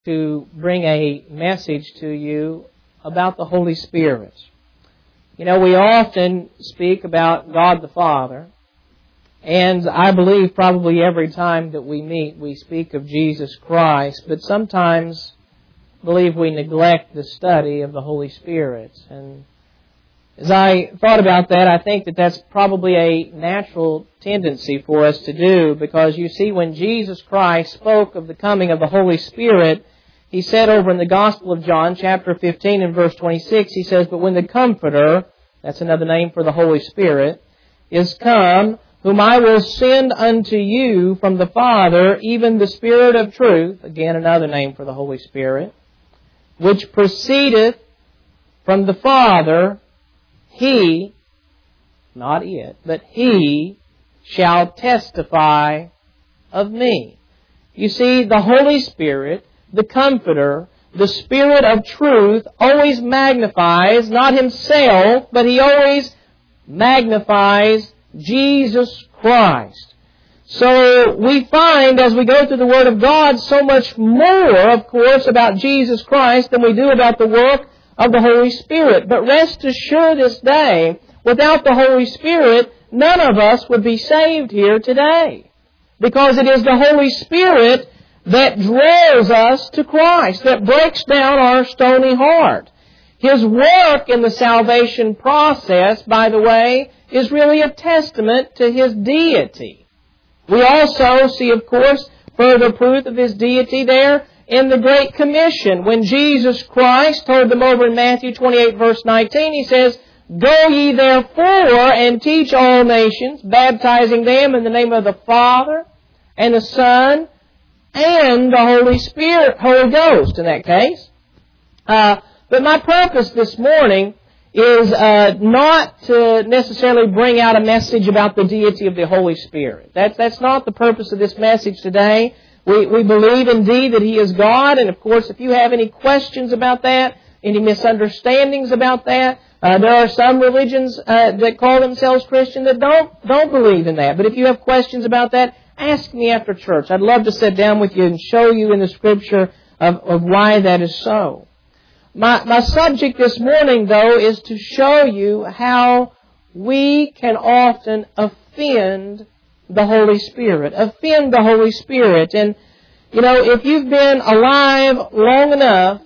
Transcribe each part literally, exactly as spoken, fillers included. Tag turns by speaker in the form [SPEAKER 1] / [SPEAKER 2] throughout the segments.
[SPEAKER 1] to bring a message to you about the Holy Spirit. You know, we often speak about God the Father, and I believe probably every time that we meet we speak of Jesus Christ, but sometimes I believe we neglect the study of the Holy Spirit. And as I thought about that, I think that that's probably a natural tendency for us to do, because you see, when Jesus Christ spoke of the coming of the Holy Spirit, He said over in the Gospel of John, chapter fifteen and verse twenty-six, He says, "But when the Comforter," that's another name for the Holy Spirit, "is come, whom I will send unto you from the Father, even the Spirit of truth," again another name for the Holy Spirit, "which proceedeth from the Father, He," not it, but He shall testify of me. You see, the Holy Spirit, the Comforter, the Spirit of truth, always magnifies not Himself, but He always magnifies Jesus Christ. So we find, as we go through the Word of God, so much more, of course, about Jesus Christ than we do about the work of the Holy Spirit. But rest assured this day, without the Holy Spirit, none of us would be saved here today. Because it is the Holy Spirit that draws us to Christ, that breaks down our stony heart. His work in the salvation process, by the way, is really a testament to His deity. We also see, of course, further proof of His deity there in the Great Commission. When Jesus Christ told them over in Matthew twenty-eight, verse nineteen, He says, "Go ye therefore and teach all nations, baptizing them in the name of the Father and the Son and the Holy Spirit," Holy Ghost in that case. Uh, but my purpose this morning is uh, not to necessarily bring out a message about the deity of the Holy Spirit. That's, that's not the purpose of this message today. We, we believe indeed that He is God, and of course if you have any questions about that, any misunderstandings about that, uh, there are some religions uh, that call themselves Christian that don't, don't believe in that. But if you have questions about that, ask me after church. I'd love to sit down with you and show you in the Scripture of, of why that is so. My, my subject this morning, though, is to show you how we can often offend the Holy Spirit. Offend the Holy Spirit. And, you know, if you've been alive long enough,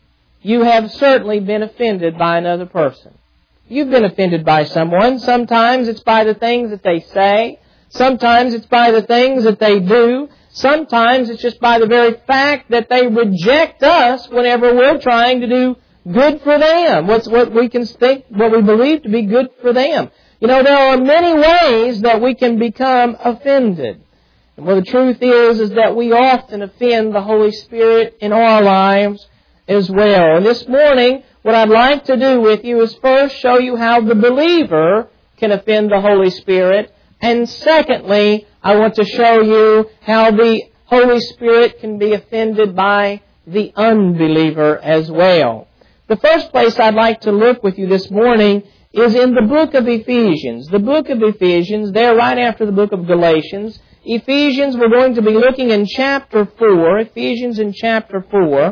[SPEAKER 1] you have certainly been offended by another person. You've been offended by someone. Sometimes it's by the things that they say. Sometimes it's by the things that they do. Sometimes it's just by the very fact that they reject us whenever we're trying to do good for them. What's what we can think, what we believe to be good for them. You know, there are many ways that we can become offended. And well, the truth is, is that we often offend the Holy Spirit in our lives as well. And this morning, what I'd like to do with you is first show you how the believer can offend the Holy Spirit. And secondly, I want to show you how the Holy Spirit can be offended by the unbeliever as well. The first place I'd like to look with you this morning is in the book of Ephesians. The book of Ephesians, there right after the book of Galatians. Ephesians, we're going to be looking in chapter four. Ephesians in chapter four.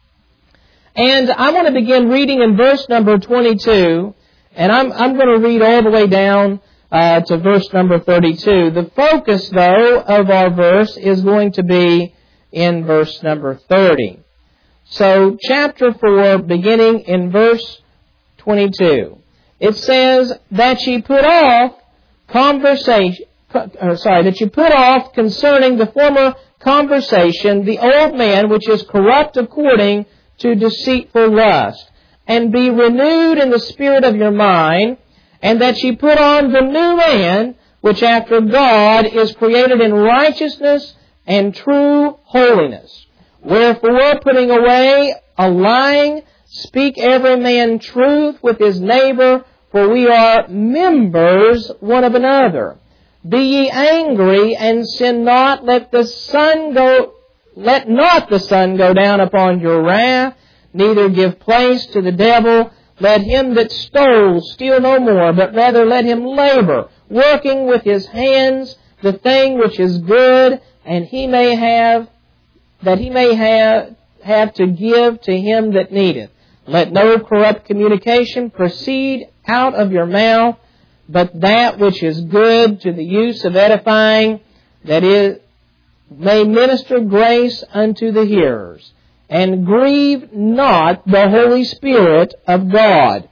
[SPEAKER 1] And I want to begin reading in verse number twenty-two. And I'm, I'm going to read all the way down Uh, to verse number thirty-two. The focus, though, of our verse is going to be in verse number thirty. So, chapter four, beginning in verse twenty-two. It says, that ye put off conversation, uh, sorry, that you put off concerning the former conversation the old man which is corrupt according to deceitful lust, and be renewed in the spirit of your mind, and that ye put on the new man, which after God is created in righteousness and true holiness. Wherefore, putting away a lying, speak every man truth with his neighbor, for we are members one of another. Be ye angry, and sin not. Let the sun go, let not the sun go down upon your wrath, neither give place to the devil. Let him that stole steal no more, but rather let him labor, working with his hands the thing which is good, and he may have, that he may have, have to give to him that needeth. Let no corrupt communication proceed out of your mouth, but that which is good to the use of edifying, that is, may minister grace unto the hearers. And grieve not the Holy Spirit of God,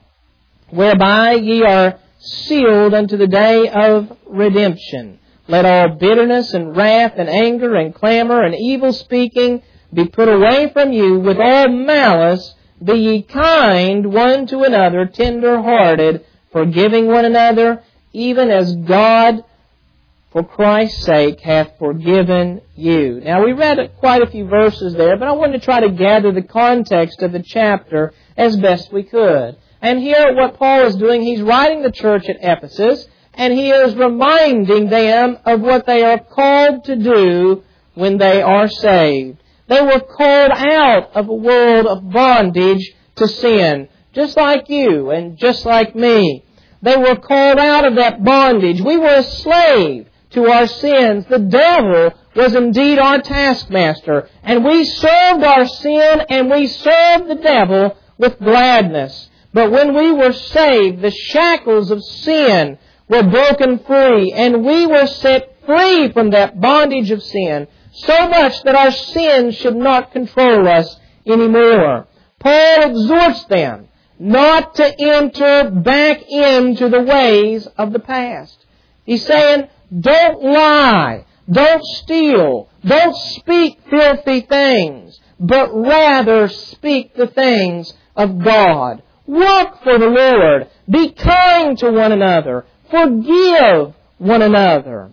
[SPEAKER 1] whereby ye are sealed unto the day of redemption. Let all bitterness and wrath and anger and clamor and evil speaking be put away from you with all malice. Be ye kind one to another, tender-hearted, forgiving one another, even as God, for Christ's sake, hath forgiven you. Now, we read quite a few verses there, but I wanted to try to gather the context of the chapter as best we could. And here, what Paul is doing, he's writing the church at Ephesus, and he is reminding them of what they are called to do when they are saved. They were called out of a world of bondage to sin, just like you and just like me. They were called out of that bondage. We were a slave to our sins. The devil was indeed our taskmaster, and we served our sin and we served the devil with gladness. But when we were saved, the shackles of sin were broken free, and we were set free from that bondage of sin, so much that our sin should not control us anymore. Paul exhorts them not to enter back into the ways of the past. He's saying, don't lie, don't steal, don't speak filthy things, but rather speak the things of God. Work for the Lord. Be kind to one another. Forgive one another.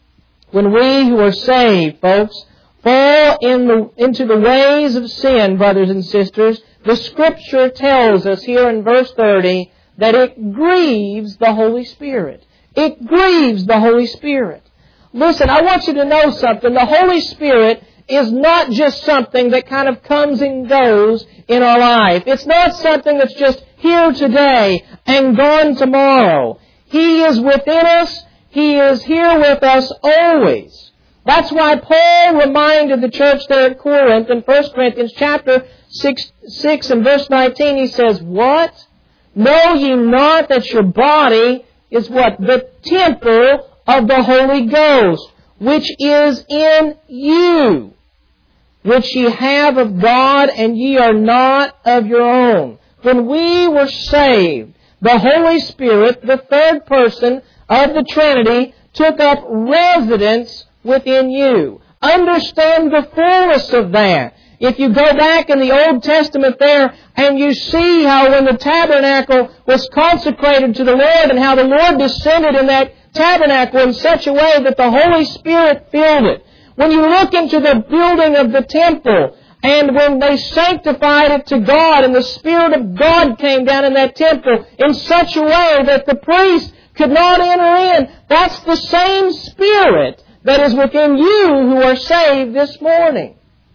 [SPEAKER 1] When we who are saved, folks, fall in the, into the ways of sin, brothers and sisters, the Scripture tells us here in verse thirty that it grieves the Holy Spirit. It grieves the Holy Spirit. Listen, I want you to know something. The Holy Spirit is not just something that kind of comes and goes in our life. It's not something that's just here today and gone tomorrow. He is within us. He is here with us always. That's why Paul reminded the church there at Corinth in First Corinthians chapter six, six and verse nineteen. He says, what? Know ye not that your body is what? The temple of the Holy Ghost, which is in you, which ye have of God, and ye are not of your own. When we were saved, the Holy Spirit, the third person of the Trinity, took up residence within you. Understand the fullness of that. If you go back in the Old Testament there and you see how when the tabernacle was consecrated to the Lord and how the Lord descended in that tabernacle in such a way that the Holy Spirit filled it. When you look into the building of the temple and when they sanctified it to God and the Spirit of God came down in that temple in such a way that the priest could not enter in, that's the same Spirit that is within you who are saved this morning.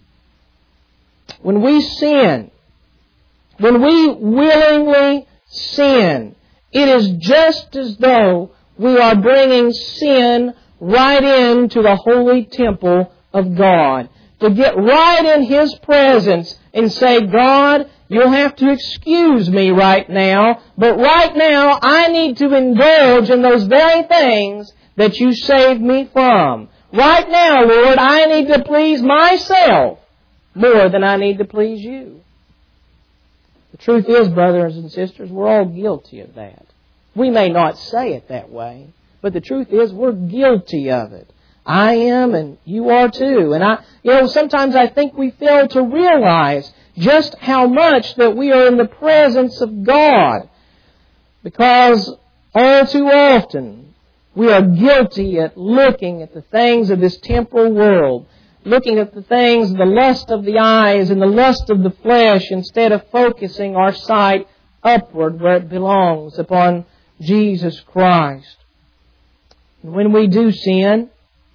[SPEAKER 1] When we sin, when we willingly sin, it is just as though we are bringing sin right into the holy temple of God. To get right in His presence and say, God, you'll have to excuse me right now, but right now I need to indulge in those very things that you saved me from. Right now, Lord, I need to please myself more than I need to please you. The truth is, brothers and sisters, we're all guilty of that. We may not say it that way, but the truth is we're guilty of it. I am, and you are too. And I, you know, sometimes I think we fail to realize just how much that we are in the presence of God, because all too often we are guilty at looking at the things of this temporal world, looking at the things, the lust of the eyes and the lust of the flesh, instead of focusing our sight upward where it belongs, upon Jesus Christ. And when we do sin,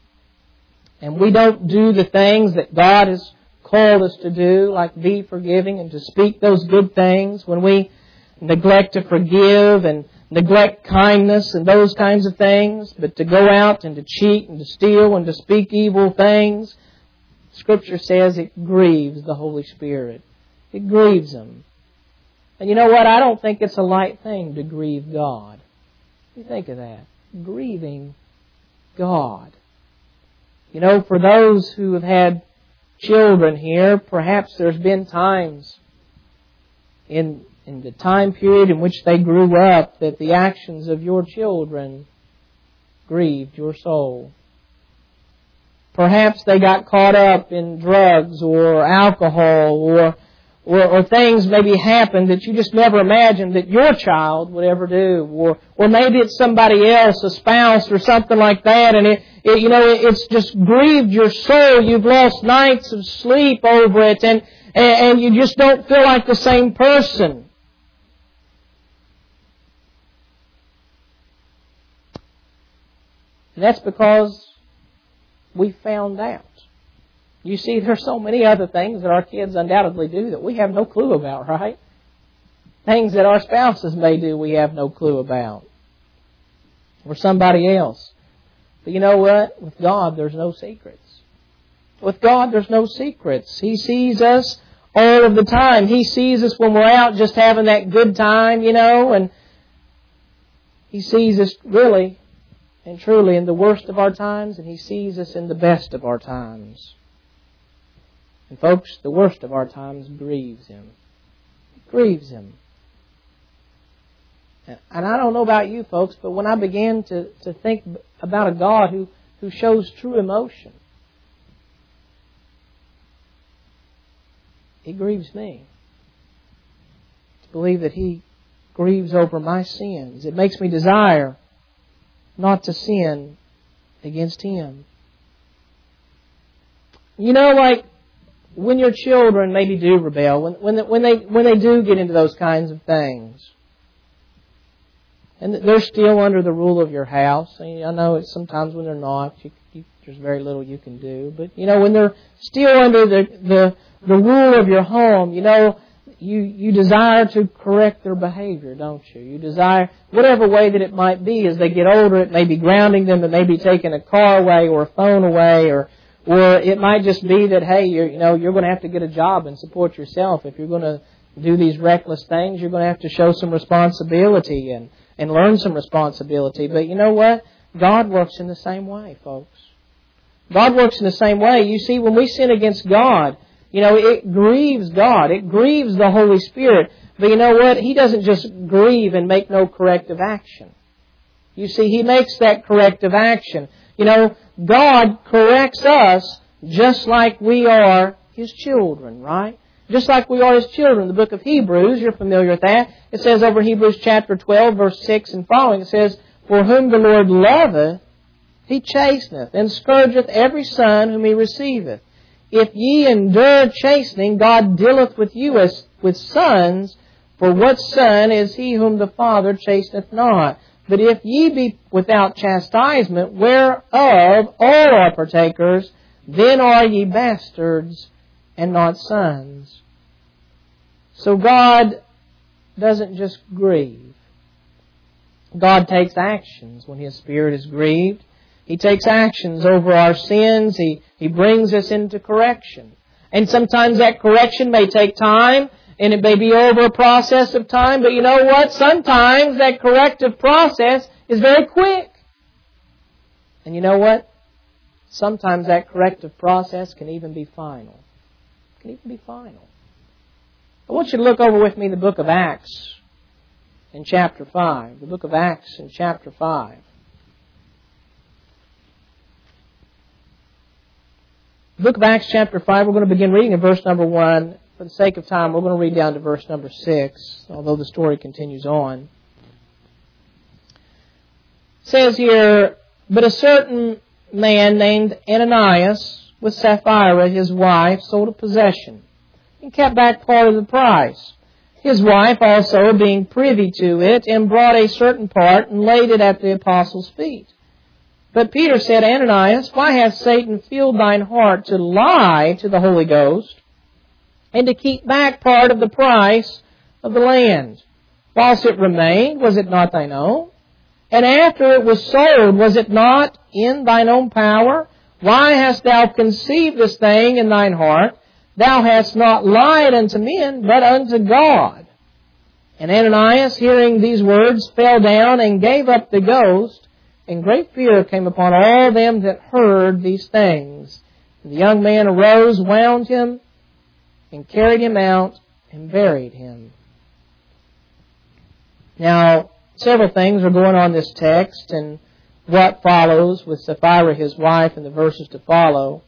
[SPEAKER 1] and we don't do the things that God has called us to do, like be forgiving and to speak those good things, when we neglect to forgive and neglect kindness and those kinds of things, but to go out and to cheat and to steal and to speak evil things, Scripture says it grieves the Holy Spirit. It grieves Him. And you know what? I don't think it's a light thing to grieve God. You think of that. Grieving God. You know, for those who have had children here, perhaps there's been times in, in the time period in which they grew up that the actions of your children grieved your soul. Perhaps they got caught up in drugs or alcohol or Or, or things maybe happened that you just never imagined that your child would ever do. Or, or maybe it's somebody else, a spouse or something like that, and it, it you know, it, it's just grieved your soul. You've lost nights of sleep over it, and, and, and you just don't feel like the same person. And that's because we found out. You see, there's so many other things that our kids undoubtedly do that we have no clue about, right? Things that our spouses may do we have no clue about. Or somebody else. But you know what? With God, there's no secrets. With God, there's no secrets. He sees us all of the time. He sees us when we're out just having that good time, you know, and He sees us really and truly in the worst of our times, and He sees us in the best of our times. And folks, the worst of our times grieves Him. It grieves Him. And I don't know about you folks, but when I began to, to think about a God who, who shows true emotion, it grieves me. To believe that He grieves over my sins. It makes me desire not to sin against Him. You know, like, when your children maybe do rebel, when when they, when they when they do get into those kinds of things, and they're still under the rule of your house. I know it's sometimes when they're not, you, you, there's very little you can do. But you know, when they're still under the the, the rule of your home, you know, you you desire to correct their behavior, don't you? You desire whatever way that it might be. As they get older, it may be grounding them, it may be taking a car away or a phone away, or Or it might just be that, hey, you're, you know, you're going to have to get a job and support yourself. If you're going to do these reckless things, you're going to have to show some responsibility and, and learn some responsibility. But you know what? God works in the same way, folks. God works in the same way. You see, when we sin against God, you know, it grieves God. It grieves the Holy Spirit. But you know what? He doesn't just grieve and make no corrective action. You see, He makes that corrective action. You know, God corrects us just like we are His children, right? Just like we are His children. The book of Hebrews, you're familiar with that. It says over Hebrews chapter twelve, verse six and following, it says, "For whom the Lord loveth, He chasteneth, and scourgeth every son whom He receiveth. If ye endure chastening, God dealeth with you as with sons. For what son is he whom the Father chasteneth not? But if ye be without chastisement, whereof all are partakers, then are ye bastards and not sons." So God doesn't just grieve. God takes actions when His Spirit is grieved. He takes actions over our sins. He, he brings us into correction. And sometimes that correction may take time, and it may be over a process of time, but you know what? Sometimes that corrective process is very quick. And you know what? Sometimes that corrective process can even be final. It can even be final. I want you to look over with me the book of Acts in chapter five. The book of Acts in chapter five. The book of Acts chapter five, we're going to begin reading in verse number one. For the sake of time, we're going to read down to verse number six, although the story continues on. It says here, "But a certain man named Ananias, with Sapphira his wife, sold a possession, and kept back part of the price. His wife also, being privy to it, and brought a certain part, and laid it at the apostles' feet. But Peter said, Ananias, why hath Satan filled thine heart to lie to the Holy Ghost, and to keep back part of the price of the land? Whilst it remained, was it not thine own? And after it was sold, was it not in thine own power? Why hast thou conceived this thing in thine heart? Thou hast not lied unto men, but unto God. And Ananias, hearing these words, fell down and gave up the ghost, and great fear came upon all them that heard these things. And the young man arose, wound him, and carried him out, and buried him. Now, several things are going on in this text, and what follows with Sapphira, his wife, in the verses to follow.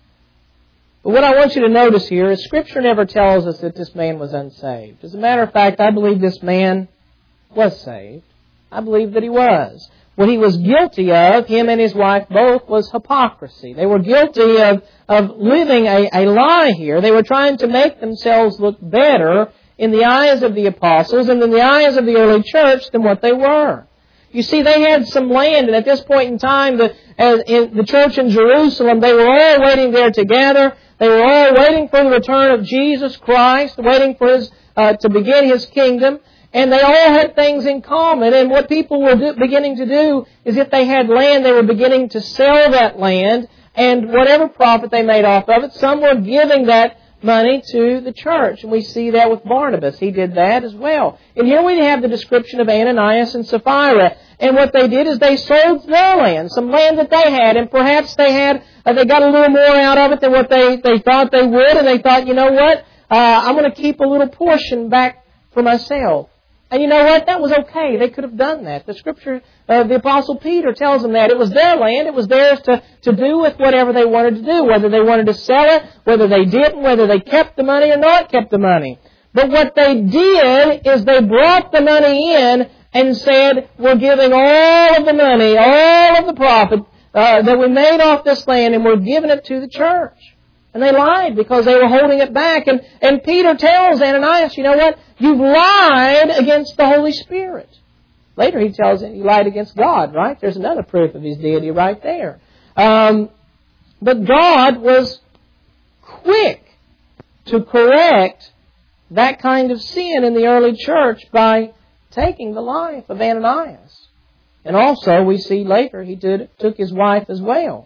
[SPEAKER 1] But what I want you to notice here is Scripture never tells us that this man was unsaved. As a matter of fact, I believe this man was saved. I believe that he was. What he was guilty of, him and his wife both, was hypocrisy. They were guilty of, of living a, a lie here. They were trying to make themselves look better in the eyes of the apostles and in the eyes of the early church than what they were. You see, they had some land, and at this point in time, the, as in the church in Jerusalem, they were all waiting there together. They were all waiting for the return of Jesus Christ, waiting for His uh, to begin His kingdom. And they all had things in common. And what people were do, beginning to do is if they had land, they were beginning to sell that land. And whatever profit they made off of it, some were giving that money to the church. And we see that with Barnabas. He did that as well. And here we have the description of Ananias and Sapphira. And what they did is they sold their land, some land that they had. And perhaps they had, uh, they got a little more out of it than what they, they thought they would. And they thought, you know what, uh, I'm going to keep a little portion back for myself. And you know what? That was okay. They could have done that. The Scripture, uh, the Apostle Peter tells them that. It was their land. It was theirs to, to do with whatever they wanted to do. Whether they wanted to sell it, whether they didn't, whether they kept the money or not kept the money. But what they did is they brought the money in and said, we're giving all of the money, all of the profit uh, that we made off this land, and we're giving it to the church. And they lied because they were holding it back. And, and Peter tells Ananias, you know what? You've lied against the Holy Spirit. Later he tells him he lied against God, right? There's another proof of his deity right there. Um, but God was quick to correct that kind of sin in the early church by taking the life of Ananias. And also we see later he did, took his wife as well.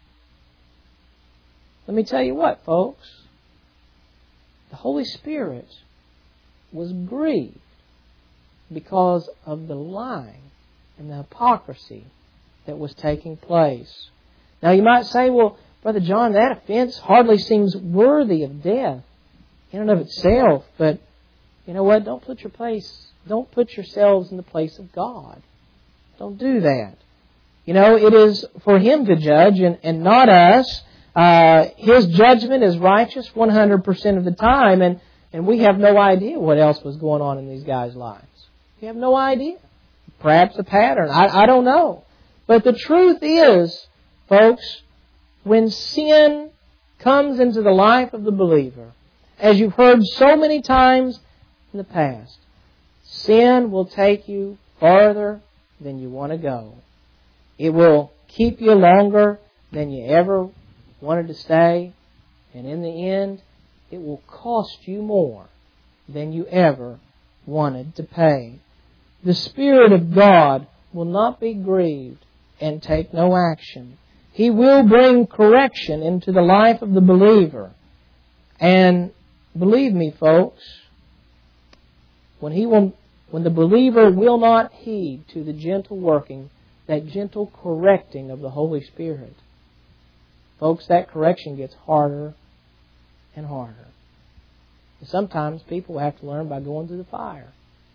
[SPEAKER 1] Let me tell you what, folks. The Holy Spirit was grieved because of the lying and the hypocrisy that was taking place. Now you might say, well, Brother John, that offense hardly seems worthy of death in and of itself. But you know what? Don't put your place, don't put yourselves in the place of God. Don't do that. You know, it is for Him to judge and, and not us. Uh, His judgment is righteous one hundred percent of the time, and, and we have no idea what else was going on in these guys' lives. We have no idea. Perhaps a pattern. I, I don't know. But the truth is, folks, when sin comes into the life of the believer, as you've heard so many times in the past, sin will take you farther than you want to go. It will keep you longer than you ever wanted to stay, and in the end, it will cost you more than you ever wanted to pay. The Spirit of God will not be grieved and take no action. He will bring correction into the life of the believer. And believe me, folks, when he will, when the believer will not heed to the gentle working, that gentle correcting of the Holy Spirit, folks, that correction gets harder and harder. And sometimes people have to learn by going through the fire.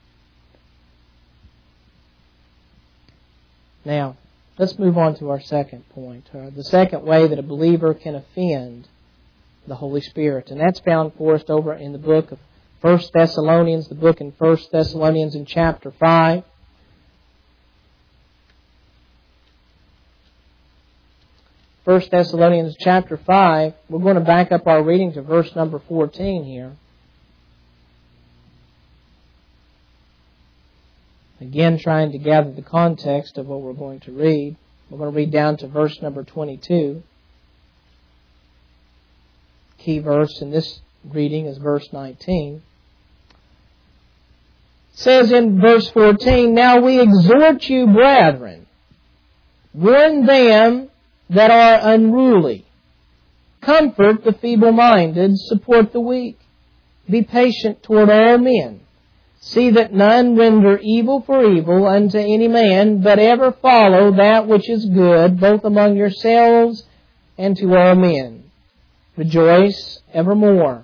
[SPEAKER 1] Now, let's move on to our second point. Uh, the second way that a believer can offend the Holy Spirit. And that's found for us over in the book of First Thessalonians, the book in First Thessalonians in chapter five. First Thessalonians chapter five, we're going to back up our reading to verse number fourteen here. Again, trying to gather the context of what we're going to read. We're going to read down to verse number twenty-two. Key verse in this reading is verse nineteen. It says in verse fourteen, "Now we exhort you, brethren, warn them that are unruly. Comfort the feeble-minded, support the weak. Be patient toward all men. See that none render evil for evil unto any man, but ever follow that which is good, both among yourselves and to all men. Rejoice evermore.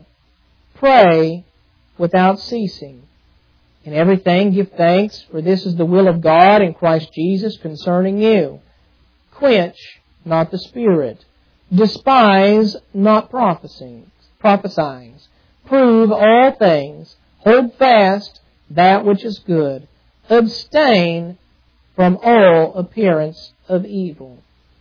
[SPEAKER 1] Pray without ceasing. In everything give thanks, for this is the will of God in Christ Jesus concerning you. Quench not the Spirit. Despise not prophesying. prophesying. Prove all things. Hold fast that which is good. Abstain from all appearance of evil.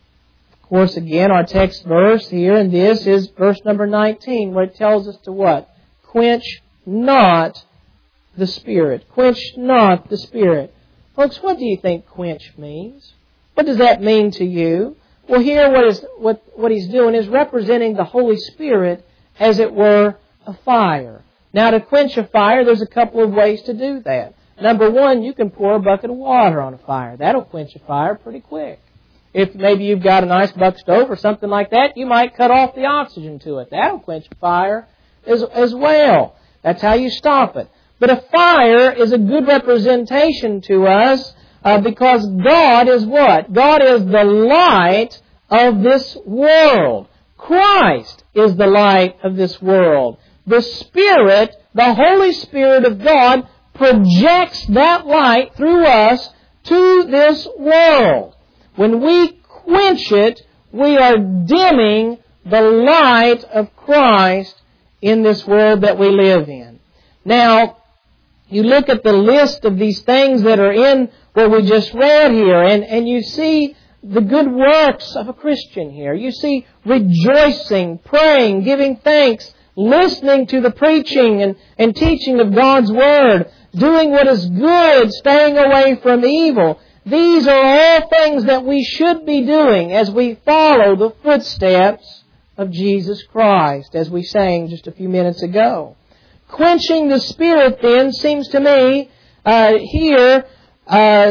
[SPEAKER 1] Of course, again, our text verse here in this is verse number nineteen, where it tells us to what? Quench not the Spirit. Quench not the Spirit. Folks, what do you think quench means? What does that mean to you? Well, here what, is, what, what he's doing is representing the Holy Spirit as it were a fire. Now, to quench a fire, there's a couple of ways to do that. Number one, you can pour a bucket of water on a fire. That'll quench a fire pretty quick. If maybe you've got a nice buck stove or something like that, you might cut off the oxygen to it. That'll quench a fire as, as well. That's how you stop it. But a fire is a good representation to us uh, because God is what? God is the light of this world. Christ is the light of this world. The Spirit, the Holy Spirit of God, projects that light through us to this world. When we quench it, we are dimming the light of Christ in this world that we live in. Now, you look at the list of these things that are in what we just read here, and, and you see the good works of a Christian here. You see rejoicing, praying, giving thanks, listening to the preaching and, and teaching of God's Word, doing what is good, staying away from evil. These are all things that we should be doing as we follow the footsteps of Jesus Christ, as we sang just a few minutes ago. Quenching the Spirit, then, seems to me uh, here uh,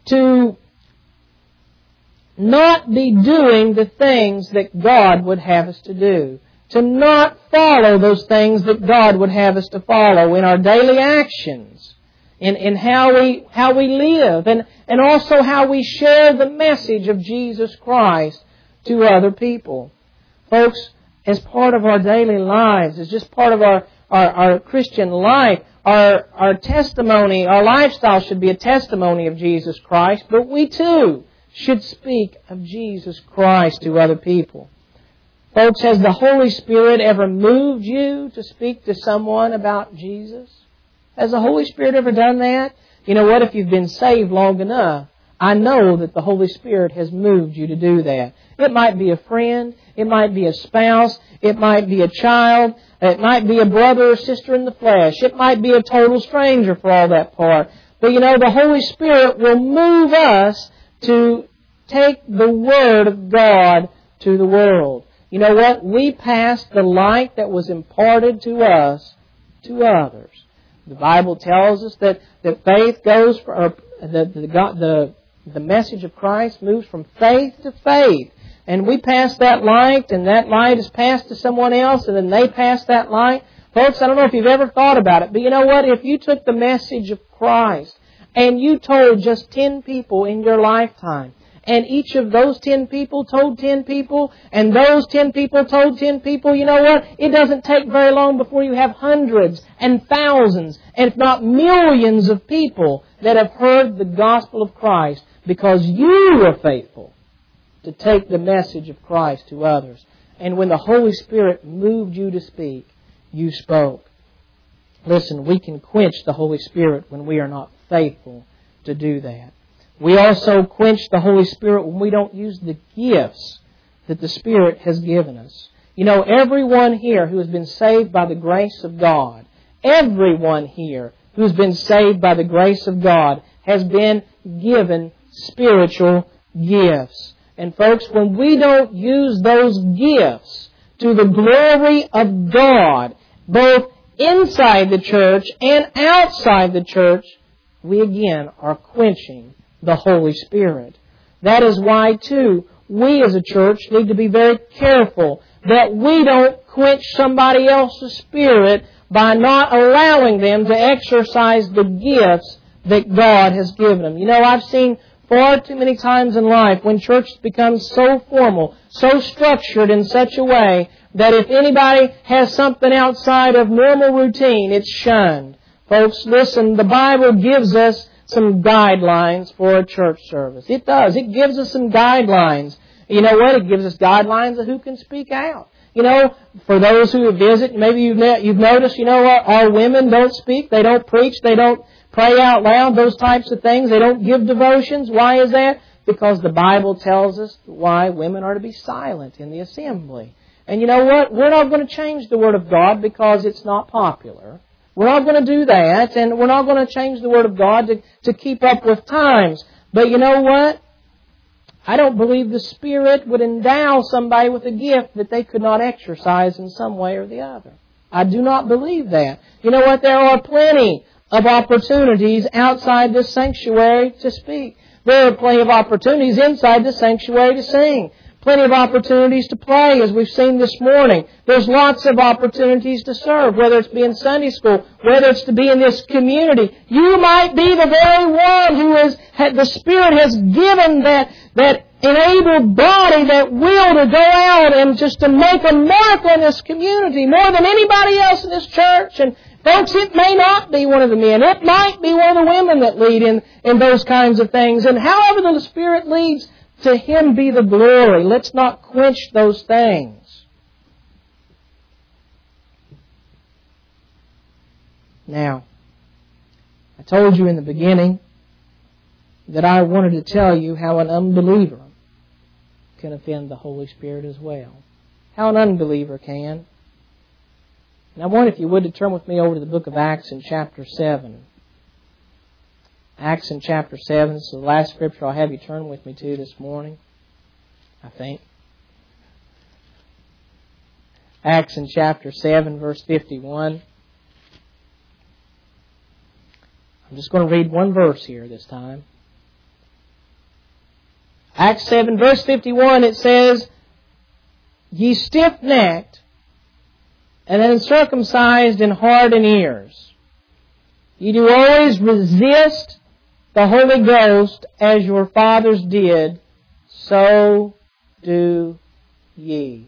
[SPEAKER 1] to not be doing the things that God would have us to do. To not follow those things that God would have us to follow in our daily actions, in, in how we how we live, and, and also how we share the message of Jesus Christ to other people. Folks, as part of our daily lives, as just part of our, our, our Christian life, our, our testimony, our lifestyle should be a testimony of Jesus Christ, but we too should speak of Jesus Christ to other people. Folks, has the Holy Spirit ever moved you to speak to someone about Jesus? Has the Holy Spirit ever done that? You know what? If you've been saved long enough, I know that the Holy Spirit has moved you to do that. It might be a friend. It might be a spouse. It might be a child. It might be a brother or sister in the flesh. It might be a total stranger for all that part. But you know, the Holy Spirit will move us to take the Word of God to the world. You know what? We pass the light that was imparted to us to others. The Bible tells us that, that faith goes, for, or the, the, the, the message of Christ moves from faith to faith. And we pass that light, and that light is passed to someone else, and then they pass that light. Folks, I don't know if you've ever thought about it, but you know what? If you took the message of Christ and you told just ten people in your lifetime, and each of those ten people told ten people, and those ten people told ten people, you know what? It doesn't take very long before you have hundreds and thousands, and if not millions of people that have heard the gospel of Christ because you were faithful to take the message of Christ to others. And when the Holy Spirit moved you to speak, you spoke. Listen, we can quench the Holy Spirit when we are not faithful to do that. We also quench the Holy Spirit when we don't use the gifts that the Spirit has given us. You know, everyone here who has been saved by the grace of God, everyone here who has been saved by the grace of God has been given spiritual gifts. And folks, when we don't use those gifts to the glory of God, both inside the church and outside the church, we again are quenching the Holy Spirit. That is why, too, we as a church need to be very careful that we don't quench somebody else's spirit by not allowing them to exercise the gifts that God has given them. You know, I've seen far too many times in life when church becomes so formal, so structured in such a way that if anybody has something outside of normal routine, it's shunned. Folks, listen, the Bible gives us some guidelines for a church service. It does. It gives us some guidelines. You know what? It gives us guidelines of who can speak out. You know, for those who visit, maybe you've, you've noticed, you know what? Our women don't speak. They don't preach. They don't pray out loud, those types of things. They don't give devotions. Why is that? Because the Bible tells us why women are to be silent in the assembly. And you know what? We're not going to change the Word of God because it's not popular. We're not going to do that, and we're not going to change the Word of God to, to keep up with times. But you know what? I don't believe the Spirit would endow somebody with a gift that they could not exercise in some way or the other. I do not believe that. You know what? There are plenty of opportunities outside this sanctuary to speak. There are plenty of opportunities inside the sanctuary to sing. Plenty of opportunities to play, as we've seen this morning. There's lots of opportunities to serve, whether it's be in Sunday school, whether it's to be in this community. You might be the very one who is, the Spirit has given that, that enabled body, that will to go out and just to make a mark on this community more than anybody else in this church. And folks, it may not be one of the men. It might be one of the women that lead in, in those kinds of things. And however the Spirit leads, to Him be the glory. Let's not quench those things. Now, I told you in the beginning that I wanted to tell you how an unbeliever can offend the Holy Spirit as well. How an unbeliever can. And I want, if you would, to turn with me over to the book of Acts in chapter seven. Acts in chapter seven. This is the last scripture I'll have you turn with me to this morning, I think. Acts in chapter seven, verse fifty-one. I'm just going to read one verse here this time. Acts seven, verse fifty-one, it says, "Ye stiff-necked and uncircumcised in heart and ears, ye do always resist the Holy Ghost, as your fathers did, so do ye."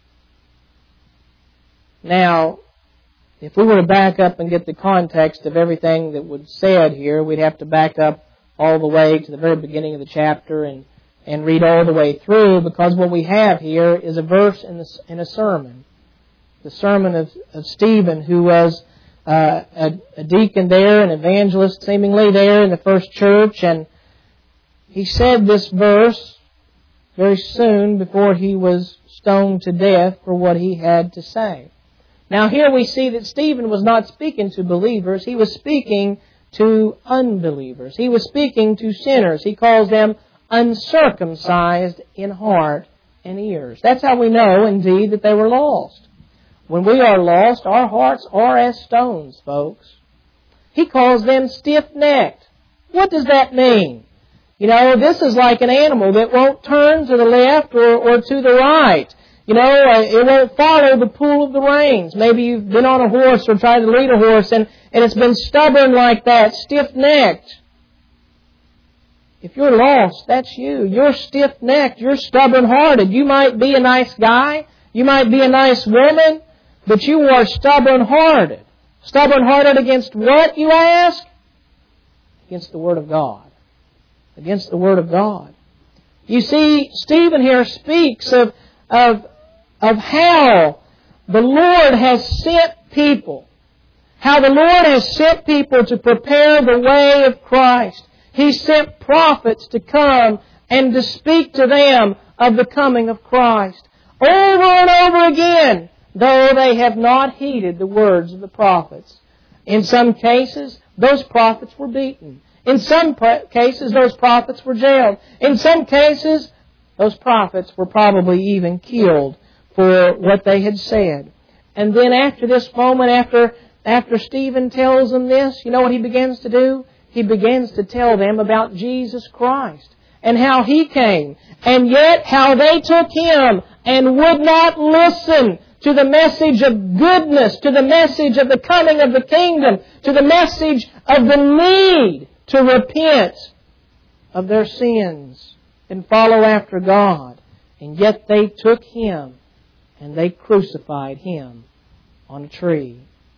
[SPEAKER 1] Now, if we were to back up and get the context of everything that was said here, we'd have to back up all the way to the very beginning of the chapter and, and read all the way through, because what we have here is a verse in, the, in a sermon. The sermon of, of Stephen, who was Uh, a, a deacon there, an evangelist seemingly there in the first church, and he said this verse very soon before he was stoned to death for what he had to say. Now here we see that Stephen was not speaking to believers, he was speaking to unbelievers. He was speaking to sinners. He calls them uncircumcised in heart and ears. That's how we know, indeed, that they were lost. When we are lost, our hearts are as stones, folks. He calls them stiff-necked. What does that mean? You know, this is like an animal that won't turn to the left or, or to the right. You know, it won't follow the pull of the reins. Maybe you've been on a horse or tried to lead a horse and, and it's been stubborn like that, stiff-necked. If you're lost, that's you. You're stiff-necked. You're stubborn-hearted. You might be a nice guy. You might be a nice woman. But you are stubborn-hearted. Stubborn-hearted against what, you ask? Against the Word of God. Against the Word of God. You see, Stephen here speaks of, of, of how the Lord has sent people. How the Lord has sent people to prepare the way of Christ. He sent prophets to come and to speak to them of the coming of Christ. Over and over again, though they have not heeded the words of the prophets. In some cases, those prophets were beaten. In some cases, those prophets were jailed. In some cases, those prophets were probably even killed for what they had said. And then after this moment, after, after Stephen tells them this, you know what he begins to do? He begins to tell them about Jesus Christ. and how He came, and yet how they took Him and would not listen to the message of goodness, to the message of the coming of the kingdom, to the message of the need to repent of their sins and follow after God. And yet they took Him and they crucified Him on a tree.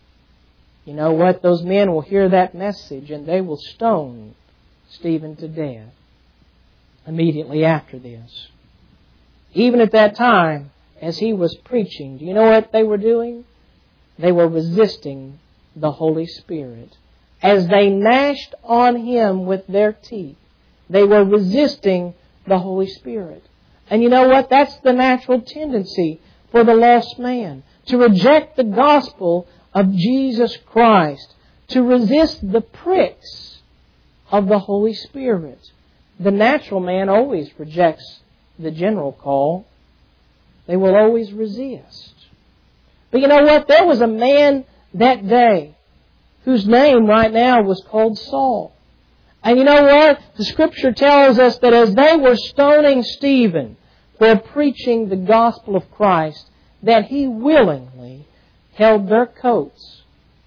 [SPEAKER 1] You know what? Those men will hear that message and they will stone Stephen to death immediately after this. Even at that time, as he was preaching, do you know what they were doing? They were resisting the Holy Spirit. As they gnashed on Him with their teeth, they were resisting the Holy Spirit. And you know what? That's the natural tendency for the lost man, to reject the gospel of Jesus Christ, to resist the pricks of the Holy Spirit. The natural man always rejects the general call. They will always resist. But you know what? There was a man that day whose name right now was called Saul. And you know what? The Scripture tells us that as they were stoning Stephen for preaching the gospel of Christ, that he willingly held their coats.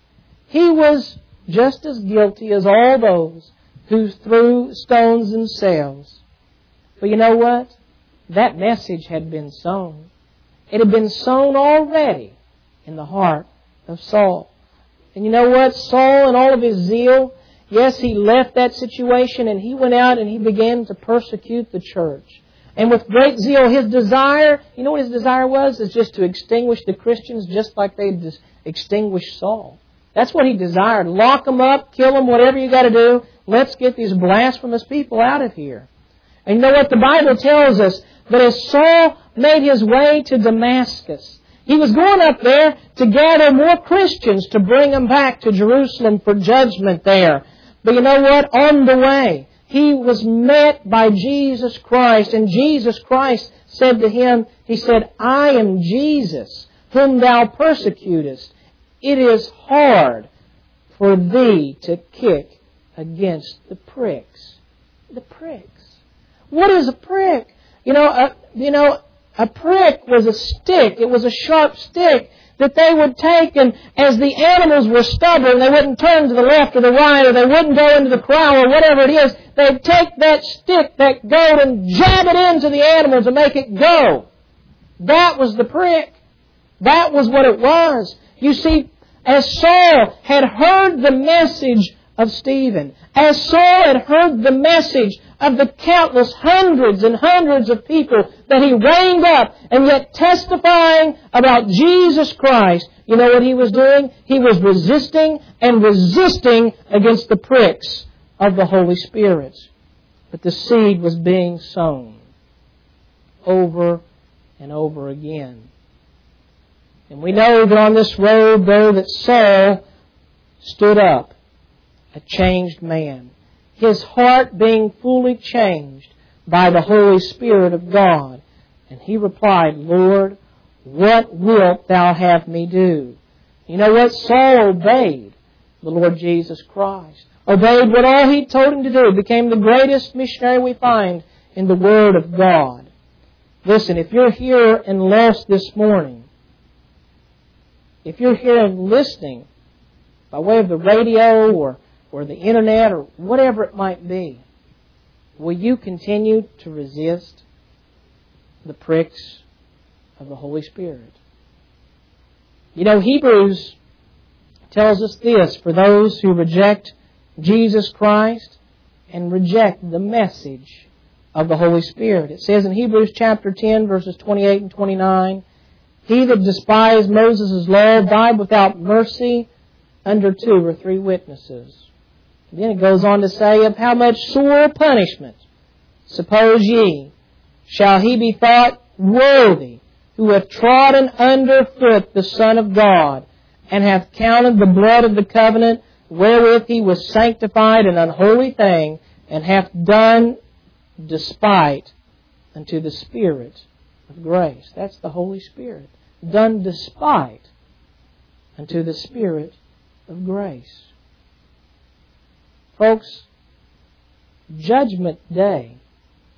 [SPEAKER 1] He was just as guilty as all those who threw stones themselves. But you know what? That message had been sown. It had been sown already in the heart of Saul. And you know what? Saul, in all of his zeal, yes, he left that situation and he went out and he began to persecute the church. And with great zeal, his desire, you know what his desire was? Is just to extinguish the Christians just like they just extinguished Saul. That's what he desired. Lock them up, kill them, whatever you got to do. Let's get these blasphemous people out of here. And you know what? The Bible tells us that as Saul made his way to Damascus, he was going up there to gather more Christians to bring them back to Jerusalem for judgment there. But you know what? On the way, he was met by Jesus Christ. And Jesus Christ said to him, He said, I am Jesus, whom thou persecutest. It is hard for thee to kick against the pricks. The pricks. What is a prick? You know, a, you know, a prick was a stick. It was a sharp stick that they would take, and as the animals were stubborn, they wouldn't turn to the left or the right, or they wouldn't go into the corral or whatever it is. They'd take that stick, that goat, and jab it into the animals and make it go. That was the prick. That was what it was. You see, as Saul had heard the message of Stephen, as Saul had heard the message of the countless hundreds and hundreds of people that he reined up and yet testifying about Jesus Christ, you know what he was doing? He was resisting and resisting against the pricks of the Holy Spirit. But the seed was being sown over and over again. And we know that on this road, though, that Saul stood up, a changed man. His heart being fully changed by the Holy Spirit of God. And he replied, Lord, what wilt thou have me do? You know what? Saul obeyed the Lord Jesus Christ. Obeyed what all He told him to do. Became the greatest missionary we find in the Word of God. Listen, if you're here and lost this morning, if you're here and listening by way of the radio or or the internet or whatever it might be, will you continue to resist the pricks of the Holy Spirit? You know, Hebrews tells us this, for those who reject Jesus Christ and reject the message of the Holy Spirit. It says in Hebrews chapter ten, verses twenty-eight and twenty-nine, He that despised Moses' law died without mercy under two or three witnesses. Then it goes on to say, of how much sore punishment, suppose ye, shall he be thought worthy, who hath trodden under foot the Son of God, and hath counted the blood of the covenant, wherewith he was sanctified an unholy thing, and hath done despite unto the Spirit of grace. That's the Holy Spirit. Done despite unto the Spirit of grace. Folks, Judgment Day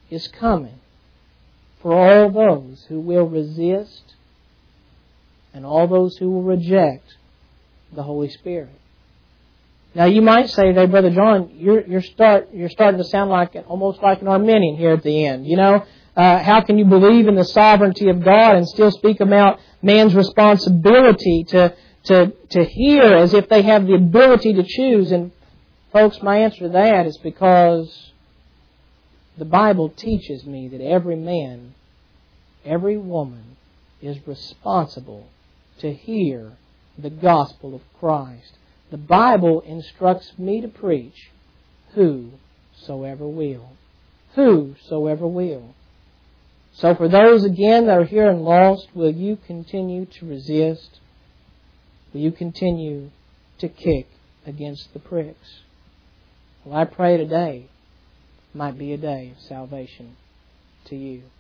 [SPEAKER 1] is coming for all those who will resist and all those who will reject the Holy Spirit. Now you might say today, Brother John, you're, you're, start, you're starting to sound like almost like an Arminian here at the end. You know, uh, how can you believe in the sovereignty of God and still speak about man's responsibility to, to, to hear as if they have the ability to choose? And folks, my answer to that is because the Bible teaches me that every man, every woman is responsible to hear the gospel of Christ. The Bible instructs me to preach whosoever will. Whosoever will. So for those, again, that are here and lost, will you continue to resist? Will you continue to kick against the pricks? Well, I pray today might be a day of salvation to you.